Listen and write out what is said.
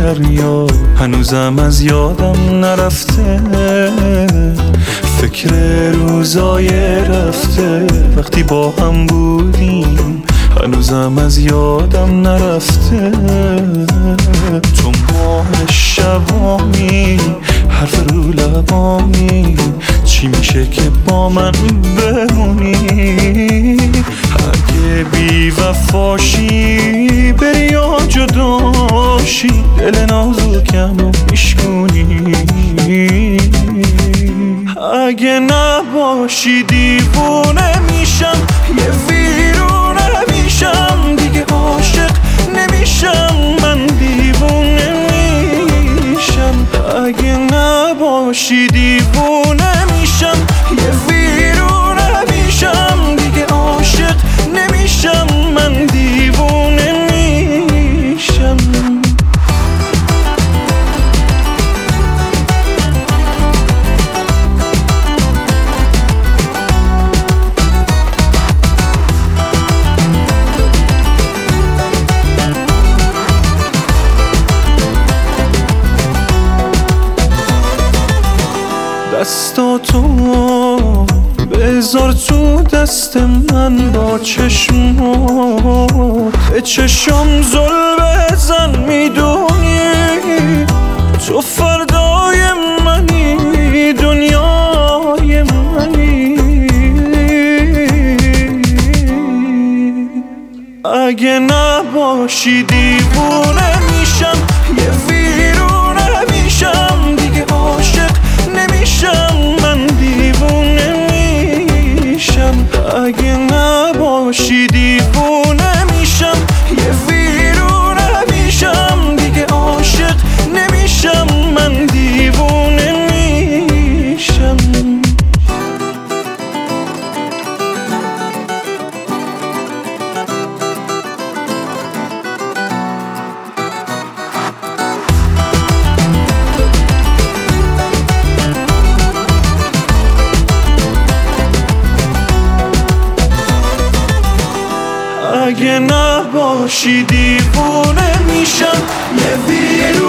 دریا هنوزم از یادم نرفته، فکر روزای رفته وقتی با هم بودیم هنوزم از یادم نرفته. تو ماه شبامی حرف رو لبامی، چی میشه که با من بمونی؟ اگه بی وفاشی بری یا جداشی دل نازکم رو میشکنی. اگه نباشی دیوونه میشم، یه ویرونه میشم، دیگه عاشق نمیشم، من دیوونه میشم. اگه نباشی دیوونه میشم، یه ویرونه میشم، دیگه عاشق نمیشم، من دیوونه میشم. دستاتو بذار تو دست من، با چشمات به چشم زل بزن، میدونی تو فردای منی، دنیای منی. اگه نباشی دیوونه میشم، یه ویرونه میشم، دیگه عاشق نمیشم، من دیوونه میشم. اگه نباشی دیوونه میشم، یه ویرونه میشم، دیگه عاشق نمیشم، من دیوونه میشم. اگه نباشی دیوونه میشم، یه ویرونه